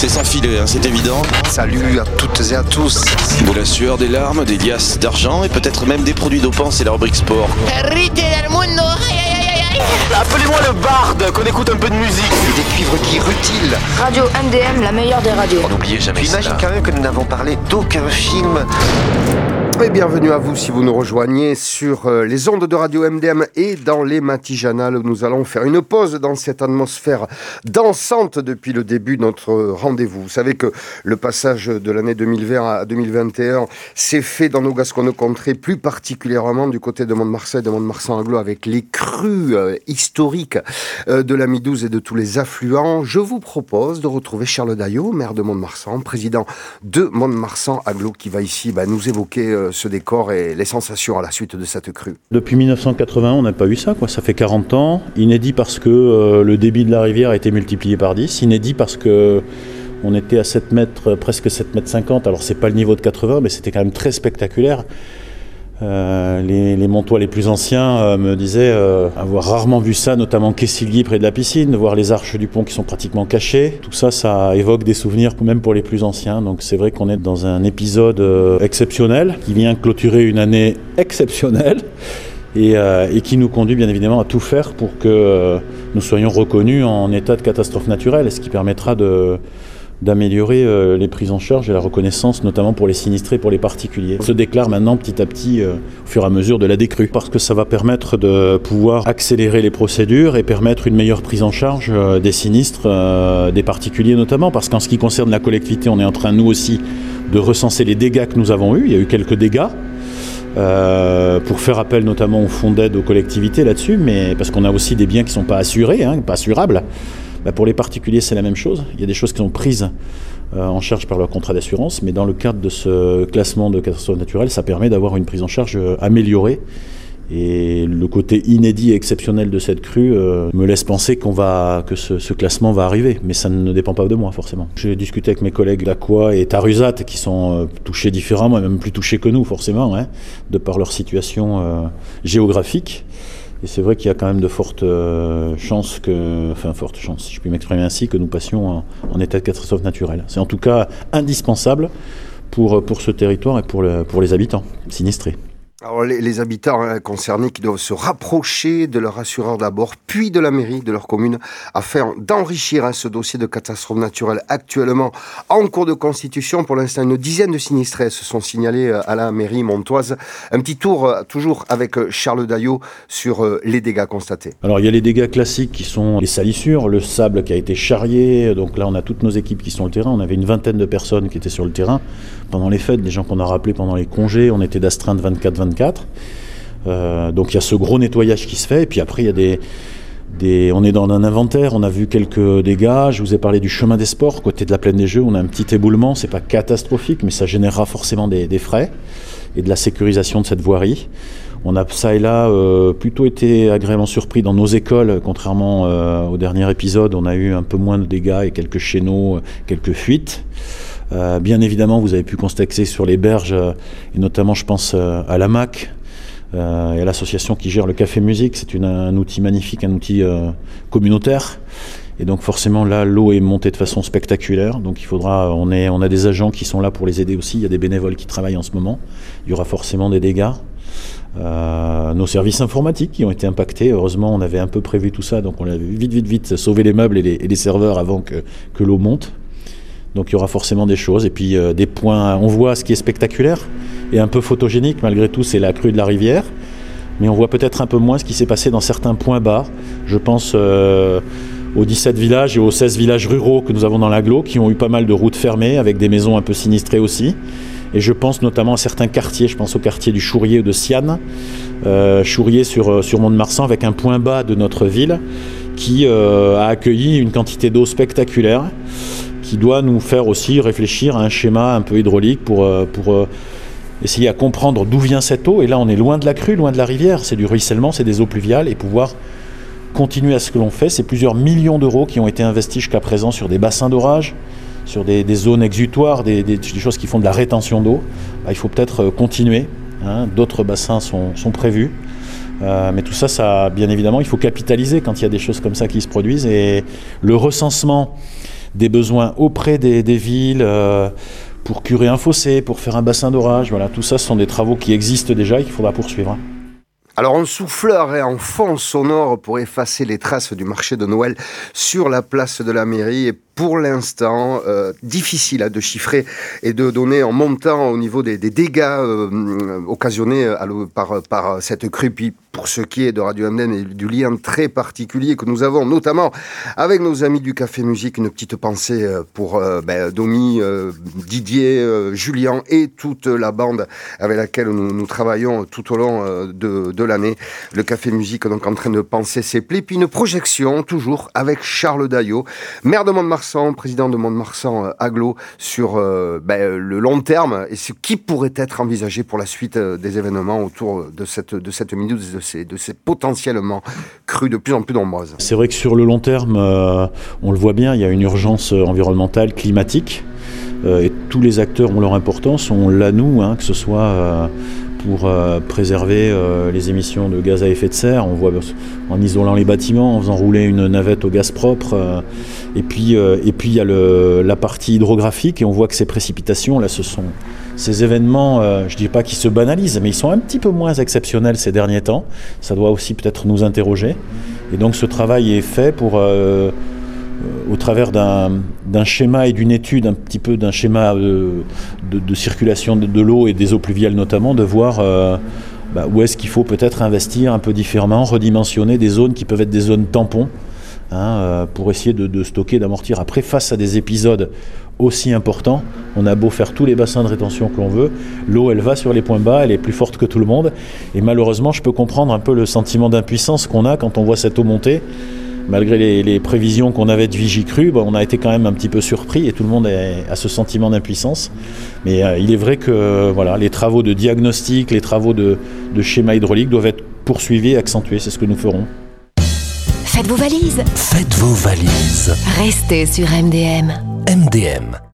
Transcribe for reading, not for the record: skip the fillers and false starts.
C'est sans filet, hein, c'est évident. Salut à toutes et à tous. De la sueur, des larmes, des liasses d'argent et peut-être même des produits dopants, c'est la rubrique sport. Appelez-moi le barde, qu'on écoute un peu de musique. Et des cuivres qui rutilent. Radio MDM, la meilleure des radios. N'oubliez jamais Tu ça. imagines quand même que nous n'avons parlé d'aucun film. Et bienvenue à vous si vous nous rejoignez sur les ondes de Radio MDM et dans les Matijanales où nous allons faire une pause dans cette atmosphère dansante depuis le début de notre rendez-vous. Vous savez que le passage de l'année 2020 à 2021 s'est fait dans nos Gasconnes-Contrées, plus particulièrement du côté de Mont-de-Marsan et de Mont-de-Marsan-Aglo avec les crues historiques de la Midouze et de tous les affluents. Je vous propose de retrouver Charles Daillot, maire de Mont-de-Marsan, président de Mont-de-Marsan-Aglo, qui va ici nous évoquer ce décor et les sensations à la suite de cette crue. Depuis 1980, on n'a pas eu ça, quoi. Ça fait 40 ans. Inédit parce que le débit de la rivière a été multiplié par 10. Inédit parce que on était à 7 mètres, presque 7 mètres 50. Alors c'est pas le niveau de 80, mais c'était quand même très spectaculaire. Les Montois les plus anciens me disaient avoir rarement vu ça, notamment Kessilguy près de la piscine, de voir les arches du pont qui sont pratiquement cachées. Tout ça, ça évoque des souvenirs même pour les plus anciens. Donc c'est vrai qu'on est dans un épisode exceptionnel qui vient clôturer une année exceptionnelle et qui nous conduit bien évidemment à tout faire pour que nous soyons reconnus en état de catastrophe naturelle, ce qui permettra d'améliorer les prises en charge et la reconnaissance, notamment pour les sinistrés, pour les particuliers. On se déclare maintenant petit à petit au fur et à mesure de la décrue, parce que ça va permettre de pouvoir accélérer les procédures et permettre une meilleure prise en charge des sinistres, des particuliers notamment, parce qu'en ce qui concerne la collectivité, on est en train, nous aussi, de recenser les dégâts que nous avons eus. Il y a eu quelques dégâts, pour faire appel notamment au fonds d'aide aux collectivités là-dessus, mais parce qu'on a aussi des biens qui ne sont pas assurés, pas assurables. Pour les particuliers, c'est la même chose. Il y a des choses qui sont prises en charge par leur contrat d'assurance, mais dans le cadre de ce classement de catastrophe naturelle, ça permet d'avoir une prise en charge améliorée. Et le côté inédit et exceptionnel de cette crue me laisse penser que ce classement va arriver, mais ça ne dépend pas de moi forcément. J'ai discuté avec mes collègues d'Aqua et Tarusat qui sont touchés différemment, et même plus touchés que nous forcément, de par leur situation géographique. Et c'est vrai qu'il y a quand même de fortes chances si je puis m'exprimer ainsi, que nous passions en état de catastrophe naturelle. C'est en tout cas indispensable pour ce territoire et pour les habitants sinistrés. Alors les habitants concernés qui doivent se rapprocher de leur assureur d'abord, puis de la mairie de leur commune, afin d'enrichir ce dossier de catastrophe naturelle actuellement en cours de constitution. Pour l'instant, une dizaine de sinistrés se sont signalés à la mairie montoise. Un petit tour toujours avec Charles Daillot sur les dégâts constatés. Alors il y a les dégâts classiques qui sont les salissures, le sable qui a été charrié. Donc là on a toutes nos équipes qui sont sur le terrain. On avait une vingtaine de personnes qui étaient sur le terrain pendant les fêtes, des gens qu'on a rappelés pendant les congés. On était d'astreinte 24-24. Donc il y a ce gros nettoyage qui se fait, et puis après il y a on est dans un inventaire, on a vu quelques dégâts. Je vous ai parlé du chemin des sports, côté de la plaine des Jeux, on a un petit éboulement, c'est pas catastrophique, mais ça générera forcément des frais et de la sécurisation de cette voirie. On a ça et là plutôt été agréablement surpris dans nos écoles, contrairement au dernier épisode, on a eu un peu moins de dégâts et quelques chéneaux, quelques fuites. Bien évidemment, vous avez pu constater sur les berges, et notamment je pense à la MAC et à l'association qui gère le Café Musique. C'est un outil magnifique, un outil communautaire. Et donc forcément là, l'eau est montée de façon spectaculaire. Donc on a des agents qui sont là pour les aider aussi. Il y a des bénévoles qui travaillent en ce moment. Il y aura forcément des dégâts. Nos services informatiques qui ont été impactés. Heureusement, on avait un peu prévu tout ça. Donc on a vite sauvé les meubles et les serveurs avant que l'eau monte. Donc il y aura forcément des choses, et puis des points, on voit ce qui est spectaculaire et un peu photogénique malgré tout, c'est la crue de la rivière, mais on voit peut-être un peu moins ce qui s'est passé dans certains points bas. Je pense aux 17 villages et aux 16 villages ruraux que nous avons dans l'agglo, qui ont eu pas mal de routes fermées, avec des maisons un peu sinistrées aussi, et je pense notamment à certains quartiers, je pense au quartier du Chourier ou de Siane, Chourier sur Mont-de-Marsan, avec un point bas de notre ville, qui a accueilli une quantité d'eau spectaculaire, qui doit nous faire aussi réfléchir à un schéma un peu hydraulique pour essayer à comprendre d'où vient cette eau. Et là, on est loin de la crue, loin de la rivière. C'est du ruissellement, c'est des eaux pluviales. Et pouvoir continuer à ce que l'on fait, c'est plusieurs millions d'euros qui ont été investis jusqu'à présent sur des bassins d'orage, sur des zones exutoires, des choses qui font de la rétention d'eau. Il faut peut-être continuer. D'autres bassins sont prévus. Mais tout ça, bien évidemment, il faut capitaliser quand il y a des choses comme ça qui se produisent. Et le recensement des besoins auprès des villes, pour curer un fossé, pour faire un bassin d'orage. Voilà, tout ça, ce sont des travaux qui existent déjà et qu'il faudra poursuivre. Alors un souffleur et un fond sonore pour effacer les traces du marché de Noël sur la place de la mairie est pour l'instant difficile de chiffrer et de donner en montant au niveau des dégâts occasionnés par cette crue. Puis pour ce qui est de Radio MDM et du lien très particulier que nous avons notamment avec nos amis du Café Musique, une petite pensée pour Domi, Didier, Julien et toute la bande avec laquelle nous travaillons tout au long de l'année. Le Café Musique donc en train de penser ses plaies. Puis une projection toujours avec Charles Daillot, maire de Mont-de-Marsan, président de Mont-de-Marsan Agglo, sur le long terme et ce qui pourrait être envisagé pour la suite des événements autour de cette minute, de ces potentiellement crues de plus en plus nombreuses. C'est vrai que sur le long terme, on le voit bien, il y a une urgence environnementale, climatique, et tous les acteurs ont leur importance. On l'a nous, que ce soit pour préserver les émissions de gaz à effet de serre, on voit en isolant les bâtiments, en faisant rouler une navette au gaz propre, et puis il y a la partie hydrographique, et on voit que ces précipitations, là, ce sont ces événements, je ne dis pas qu'ils se banalisent, mais ils sont un petit peu moins exceptionnels ces derniers temps. Ça doit aussi peut-être nous interroger. Et donc ce travail est fait pour, au travers d'un schéma et d'une étude, un petit peu d'un schéma de circulation de l'eau et des eaux pluviales notamment, de voir où est-ce qu'il faut peut-être investir un peu différemment, redimensionner des zones qui peuvent être des zones tampons, pour essayer de stocker, d'amortir. Après, face à des épisodes aussi importants, on a beau faire tous les bassins de rétention que l'on veut, l'eau elle va sur les points bas, elle est plus forte que tout le monde, et malheureusement je peux comprendre un peu le sentiment d'impuissance qu'on a quand on voit cette eau monter. Malgré les prévisions qu'on avait de Vigicru, on a été quand même un petit peu surpris et tout le monde a ce sentiment d'impuissance. Mais il est vrai que les travaux de diagnostic, les travaux de schéma hydraulique doivent être poursuivis et accentués, c'est ce que nous ferons. Faites vos valises. Faites vos valises. Restez sur MDM. MDM.